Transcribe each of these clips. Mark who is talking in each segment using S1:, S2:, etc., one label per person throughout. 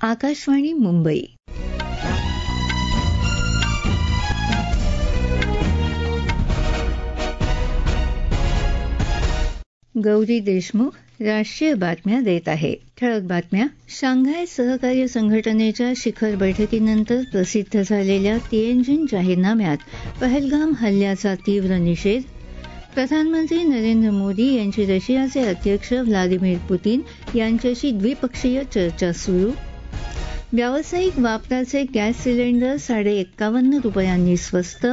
S1: आकाशवाणी मुंबई. गौरी देशमुख राष्ट्रीय बातम्या देत आहे. ठळक बातम्या. शांघाय सहकार्य संघटनेच्या शिखर बैठकीनंतर प्रसिद्ध झालेल्या तिएनजिन जाहीरनाम्यात पहलगाम हल्ल्याचा तीव्र निषेध. प्रधानमंत्री नरेंद्र मोदी यांची रशियाचे अध्यक्ष व्लादिमीर पुतीन यांच्याशी द्विपक्षीय चर्चा सुरू. व्यावसायिक वापराचे गॅस सिलेंडर ₹51.50 स्वस्त.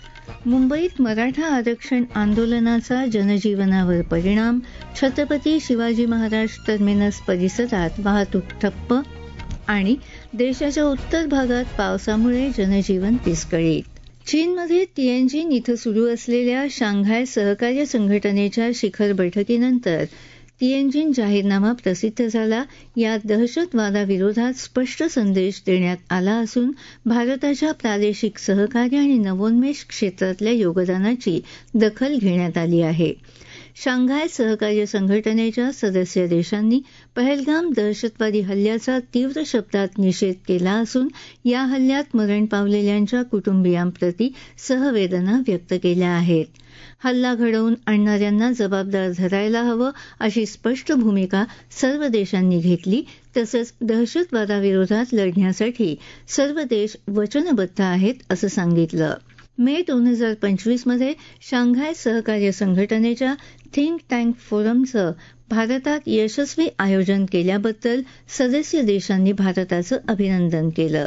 S1: मुंबईत मराठा आरक्षण आंदोलनाचा जनजीवनावर परिणाम. छत्रपती शिवाजी महाराज टर्मिनस परिसरात वाहतूक ठप्प. आणि देशाच्या उत्तर भागात पावसामुळे जनजीवन विस्कळीत. चीनमध्ये तिएनजिन इथं सुरू असलेल्या शांघाय सहकार्य संघटनेच्या शिखर बैठकीनंतर तिएनजिन जाहीरनामा प्रसिद्ध झाला. यात दहशतवादाविरोधात स्पष्ट संदेश देण्यात आला असून भारताच्या प्रादेशिक सहकार्य आणि नवोन्मेष क्षेत्रातल्या योगदानाची दखल घेण्यात आली आहे. शांघाय सहकार्य संघटनेच्या सदस्य देशांनी पहलगाम दहशतवादी हल्ल्याचा तीव्र शब्दात निषेध केला असून या हल्ल्यात मरण पावलेल्यांच्या कुटुंबियांप्रती सहवेदना व्यक्त केल्या आहेत. हल्ला घडवून आणणाऱ्यांना जबाबदार धरायला हवं अशी स्पष्ट भूमिका सर्व देशांनी घेतली. तसंच दहशतवादाविरोधात लढण्यासाठी सर्व देश वचनबद्ध आहेत असं सांगितलं. मे 2025 मध्ये शांघाय सहकार्य संघटनेच्या थिंक टँक फोरमचं भारतात यशस्वी आयोजन केल्याबद्दल सदस्य देशांनी भारताचं अभिनंदन केलं.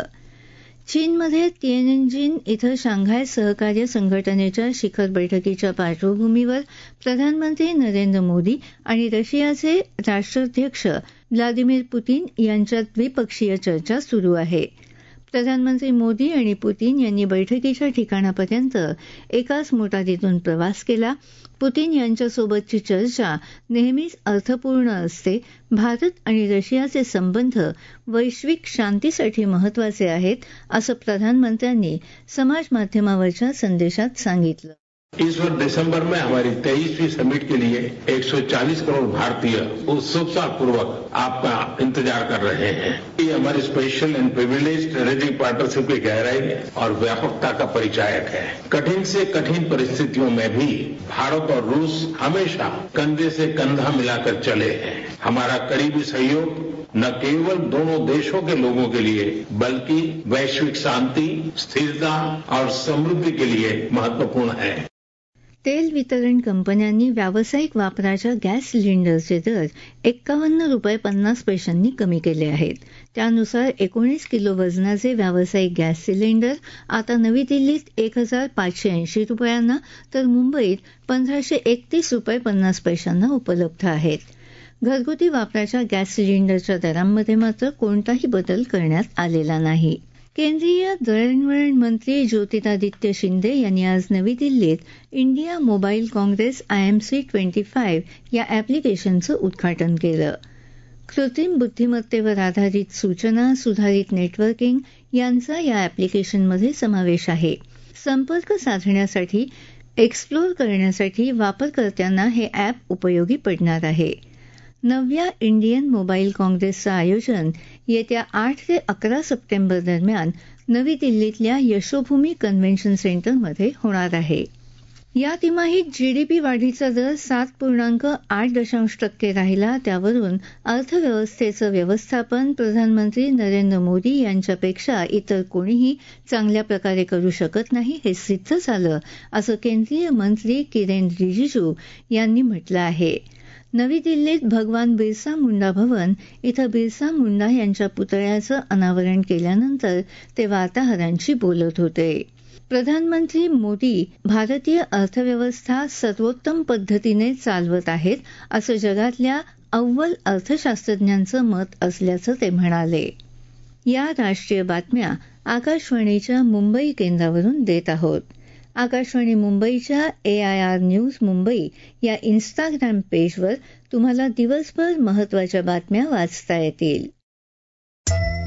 S1: चीनमध्ये तिएनजिन इथं शांघाय सहकार्य संघटनेच्या शिखर बैठकीच्या पार्श्वभूमीवर प्रधानमंत्री नरेंद्र मोदी आणि रशियाचे राष्ट्राध्यक्ष व्लादिमीर पुतीन यांच्यात द्विपक्षीय चर्चा सुरू आहे. प्रधानमंत्री मोदी आणि पुतीन यांनी बैठकीच्या ठिकाणापर्यंत एकाच मोटारीतून प्रवास केला. पुतीन यांच्यासोबतची चर्चा नेहमीच अर्थपूर्ण असते. भारत आणि रशियाचे संबंध वैश्विक शांतीसाठी महत्त्वाचे आहेत असं प्रधानमंत्र्यांनी समाजमाध्यमावरच्या संदेशात सांगितलं.
S2: इस वर्ष दिसंबर में हमारी 23वीं समिट के लिए 140 करोड़ भारतीय उत्सुकता पूर्वक आपका इंतजार कर रहे हैं. ये हमारी special and privilege strategic partnership की गहराई और व्यापकता का परिचायक है. कठिन से कठिन परिस्थितियों में भी भारत और रूस हमेशा कंधे से कंधा मिलाकर चले हैं. हमारा करीबी सहयोग न केवल दोनों देशों के लोगों के लिए बल्कि वैश्विक शांति, स्थिरता और समृद्धि के लिए महत्वपूर्ण है.
S1: तेल वितरण कंपन्यांनी व्यावसायिक वापराच्या गॅस सिलेंडरचे दर ₹51.50 कमी केले आहेत. त्यानुसार 19 किलो वजनाचे व्यावसायिक गॅस सिलेंडर आता नवी दिल्लीत ₹1,580 तर मुंबईत ₹1,531.50 उपलब्ध आहेत. घरगुती वापराच्या गॅस सिलेंडरच्या दरांमध्ये मात्र कोणताही बदल करण्यात आलेला नाही. केंद्रीय दळणवळण मंत्री ज्योतिरादित्य शिंदे यांनी आज नवी दिल्लीत इंडिया मोबाईल काँग्रेस IMC 25 या अॅप्लिकेशनचं उद्घाटन केलं. कृत्रिम बुद्धिमत्तेवर आधारित सूचना, सुधारित नेटवर्किंग यांचा या अॅप्लिकेशनमध्ये समावेश आहे. संपर्क साधण्यासाठी, एक्सप्लोर करण्यासाठी वापरकर्त्यांना हे अॅप उपयोगी पडणार आहे. 9व्या इंडियन मोबाईल काँग्रेसचं आयोजन येत्या 8 ते 11 सप्टेंबर दरम्यान नवी दिल्लीतल्या यशोभूमी कन्व्हेन्शन सेंटरमध्ये होणार आहे. या तिमाहीत GDP वाढीचा दर 7.8% राहिला. त्यावरून अर्थव्यवस्थेचं व्यवस्थापन प्रधानमंत्री नरेंद्र मोदी यांच्यापेक्षा इतर कोणीही चांगल्या प्रकारे करू शकत नाही हे सिद्ध झालं असं केंद्रीय मंत्री किरेन रिजिजू यांनी म्हटलं आहे. नवी दिल्लीत भगवान बिरसा मुंडा भवन इथं बिरसा मुंडा यांच्या पुतळ्याचं अनावरण केल्यानंतर ते वार्ताहरांशी बोलत होते. प्रधानमंत्री मोदी भारतीय अर्थव्यवस्था सर्वोत्तम पद्धतीने चालवत आहेत असं जगातल्या अव्वल अर्थशास्त्रज्ञांचं मत असल्याचं ते म्हणाले. या राष्ट्रीय बातम्या आकाशवाणीच्या मुंबई केंद्रावरून देत आहोत. आकाशवाणी मुंबईच्या AIR न्यूज मुंबई या इन्स्टाग्राम पेजवर तुम्हाला दिवसभर महत्त्वाच्या बातम्या वाचता येतील.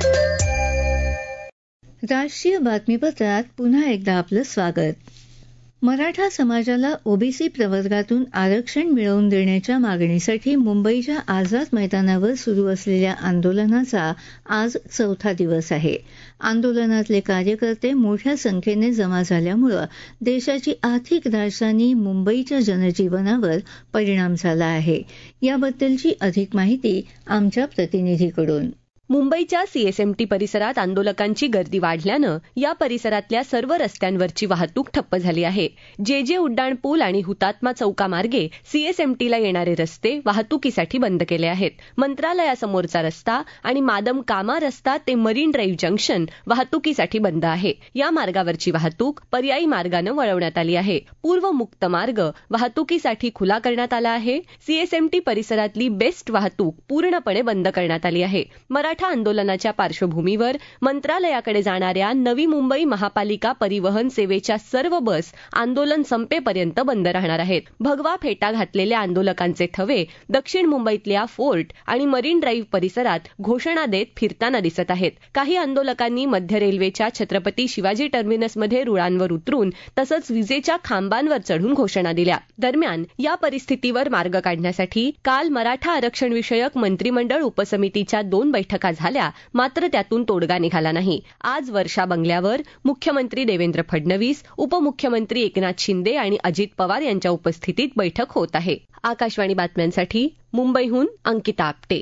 S1: राष्ट्रीय बातमीपत्रात पुन्हा एकदा आपलं स्वागत. मराठा समाजाला ओबीसी प्रवर्गातून आरक्षण मिळवून देण्याच्या मागणीसाठी मुंबईच्या आझाद मैदानावर सुरू असलेल्या आंदोलनाचा आज 4था दिवस आहे. आंदोलनातले कार्यकर्ते मोठ्या संख्येने जमा झाल्यामुळे देशाची आर्थिक राजधानी मुंबईच्या जनजीवनावर परिणाम झाला आहे. याबद्दलची अधिक माहिती आमच्या प्रतिनिधीकडून.
S3: मुंबईच्या सीएसएमटी परिसरात आंदोलकांची गर्दी वाढल्यानं या परिसरातल्या सर्व रस्त्यांवरची वाहतूक ठप्प झाली आहे. जे उड्डाण पूल आणि हुतात्मा चौकामार्गे सीएसएमटीला येणारे रस्ते वाहतुकीसाठी बंद केले आहेत. मंत्रालयासमोरचा रस्ता आणि मादम कामा रस्ता ते मरीन ड्राईव्ह जंक्शन वाहतुकीसाठी बंद आहे. या मार्गावरची वाहतूक पर्यायी मार्गानं वळवण्यात आली आहे. पूर्व मुक्त मार्ग वाहतुकीसाठी खुला करण्यात आला आहे. सीएसएमटी परिसरातली बेस्ट वाहतूक पूर्णपणे बंद करण्यात आली आहे. मराठा आंदोलनाच्या पार्श्वभूमीवर मंत्रालयाकडे जाणाऱ्या नवी मुंबई महापालिका परिवहन सेवेच्या सर्व बस आंदोलन संपेपर्यंत बंद राहणार आहेत. भगवा फेटा घातलेल्या आंदोलकांचे थवे दक्षिण मुंबईतल्या फोर्ट आणि मरीन ड्राईव्ह परिसरात घोषणा देत फिरताना दिसत आहेत. काही आंदोलकांनी मध्य रेल्वेच्या छत्रपती शिवाजी टर्मिनसमध्ये रुळांवर उतरून तसंच विजेच्या खांबांवर चढून घोषणा दिल्या. दरम्यान या परिस्थितीवर मार्ग काढण्यासाठी काल मराठा आरक्षण विषयक मंत्रिमंडळ उपसमितीच्या 2 बैठका झाल्या, मात्र त्यातून तोडगा निघाला नाही. आज वर्षा बंगल्यावर मुख्यमंत्री देवेंद्र फडणवीस, उपमुख्यमंत्री एकनाथ शिंदे आणि अजित पवार यांच्या उपस्थितीत बैठक होत आहे. आकाशवाणी बातम्यांसाठी मुंबईहून अंकिता आपटे.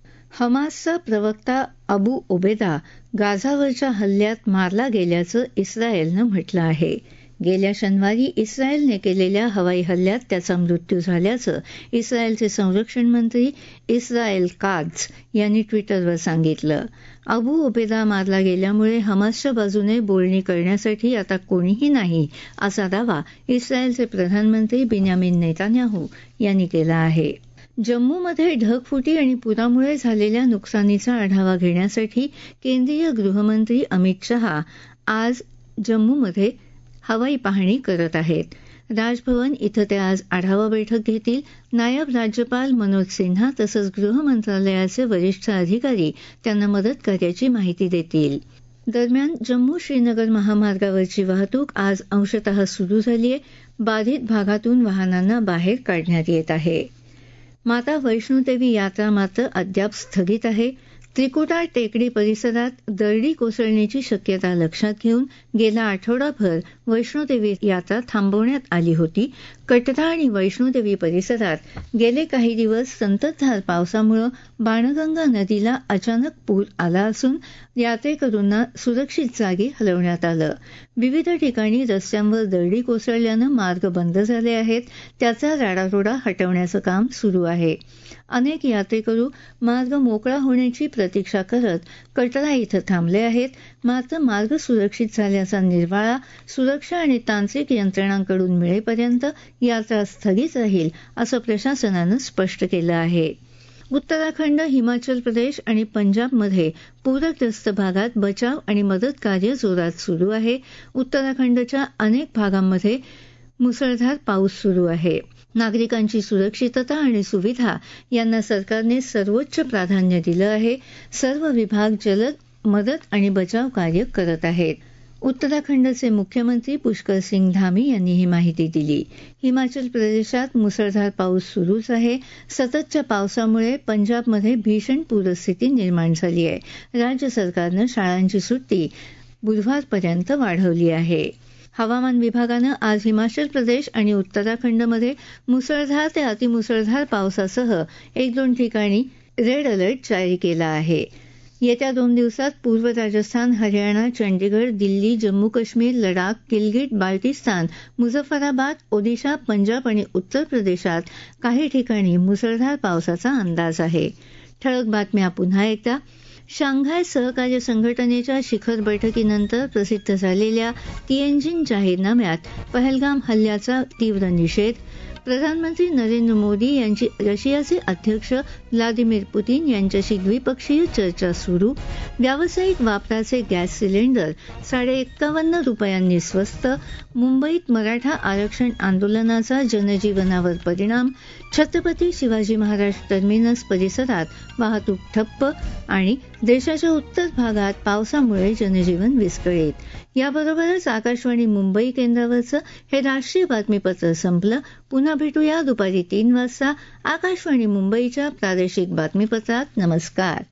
S1: हमासचा प्रवक्ता अबू ओबेदा गाझावरच्या हल्ल्यात मारला गेल्याचं इस्रायलनं म्हटलं आहे. गेल्या शनिवारी इस्रायलने केलेल्या हवाई हल्ल्यात त्याचा मृत्यू झाल्याचं इस्रायलचे संरक्षण मंत्री इस्रायल काट्झ यांनी ट्विटरवर सांगितलं. अबू ओबेदा मारला गेल्यामुळे हमासच्या बाजूने बोलणी करण्यासाठी आता कोणीही नाही असा दावा इस्रायलचे प्रधानमंत्री बेंजामिन नेतान्याहू यांनी केला आहे. जम्मूमध्ये ढगफुटी आणि पुरामुळे झालेल्या नुकसानीचा आढावा घेण्यासाठी केंद्रीय गृहमंत्री अमित शहा आज जम्मूमध्ये हवाई पाहणी करत आहेत. राजभवन इथं ते आज आढावा बैठक घेतील. नायब राज्यपाल मनोज सिन्हा तसंच गृह मंत्रालयाचे वरिष्ठ अधिकारी त्यांना मदत कार्याची माहिती देतील. दरम्यान जम्मू श्रीनगर महामार्गावरची वाहतूक आज अंशतः सुरू झाली आहे. बाधित भागातून वाहनांना बाहेर काढण्यात येत आहे. माता वैष्णोदेवी यात्रा मात्र अद्याप स्थगित आहे. त्रिकुटा टेकडी परिसरात दरडी कोसळण्याची शक्यता लक्षात घेऊन गेला आठवडाभर वैष्णोदेवी यात्रा थांबवण्यात आली होती. कटरा आणि वैष्णोदेवी परिसरात गेले काही दिवस संततधार पावसामुळे बाणगंगा नदीला अचानक पूर आला असून यात्रेकरूंना सुरक्षित जागी हलवण्यात आलं. विविध ठिकाणी रस्त्यांवर दरडी कोसळल्यानं मार्ग बंद झाले आहेत. त्याचा राडारोडा हटवण्याचं काम सुरू आहे. अनेक यात्रेकरू मार्ग मोकळा होण्याची प्रतीक्षा करत कटरा इथं थांबले आहेत. मात्र मार्ग सुरक्षित झाल्याचा निर्वाळा सुरक्षा आणि तांत्रिक यंत्रणांकडून मिळेपर्यंत यात्रा स्थगित राहील असं प्रशासनानं स्पष्ट केलं आहे. उत्तराखंड, हिमाचल प्रदेश आणि पंजाबमध्ये पूरग्रस्त भागात बचाव आणि मदत कार्य जोरात सुरू आहे. उत्तराखंडच्या अनेक भागांमध्ये मुसळधार पाऊस सुरू आहे. नागरिकांची सुरक्षितता आणि सुविधा यांना सरकारने सर्वोच्च प्राधान्य दिलं आहे. सर्व विभाग जलद मदत आणि बचाव कार्य करत आहेत. उत्तराखंडचे मुख्यमंत्री पुष्कर सिंग धामी यांनी ही माहिती दिली. हिमाचल प्रदेशात मुसळधार पाऊस सुरूच आहे. सततच्या पावसामुळे पंजाबमध्ये भीषण पूरस्थिती निर्माण झाली आहे. राज्य सरकारनं शाळांची सुट्टी बुधवारपर्यंत वाढवली आहे. हवामान विभागानं आज हिमाचल प्रदेश आणि उत्तराखंडमध्ये मुसळधार ते अतिमुसळधार पावसासह 1-2 ठिकाणी रेड अलर्ट जारी केला आहे. येत्या 2 दिवसात पूर्व राजस्थान, हरियाणा, चंडीगड, दिल्ली, जम्मू काश्मीर, लडाख, गिलगिट, बाल्टिस्तान, मुझफ्फराबाद, ओदिशा, पंजाब आणि उत्तर प्रदेशात काही ठिकाणी मुसळधार पावसाचा अंदाज आहे. ठळक बातम्या पुन्हा एकदा. शांघाय सहकार्य संघटनेच्या शिखर बैठकीनंतर प्रसिद्ध झालेल्या तिएनजिन जाहीरनाम्यात पहलगाम हल्ल्याचा तीव्र निषेध. प्रधानमंत्री नरेंद्र मोदी यांची रशियाचे अध्यक्ष व्लादिमीर पुतीन यांच्याशी द्विपक्षीय चर्चा सुरू. व्यावसायिक वापराचे गॅस सिलेंडर ₹51.50 स्वस्त. मुंबईत मराठा आरक्षण आंदोलनाचा जनजीवनावर परिणाम. छत्रपती शिवाजी महाराज टर्मिनस परिसरात वाहतूक ठप्प. आणि देशाच्या उत्तर भागात पावसामुळे जनजीवन विस्कळीत. याबरोबरच आकाशवाणी मुंबई केंद्रावरचं हे राष्ट्रीय बातमीपत्र संपलं. पुन्हा भेटूया दुपारी 3 वाजता आकाशवाणी मुंबईच्या प्रादेशिक बातमीपत्रात. नमस्कार.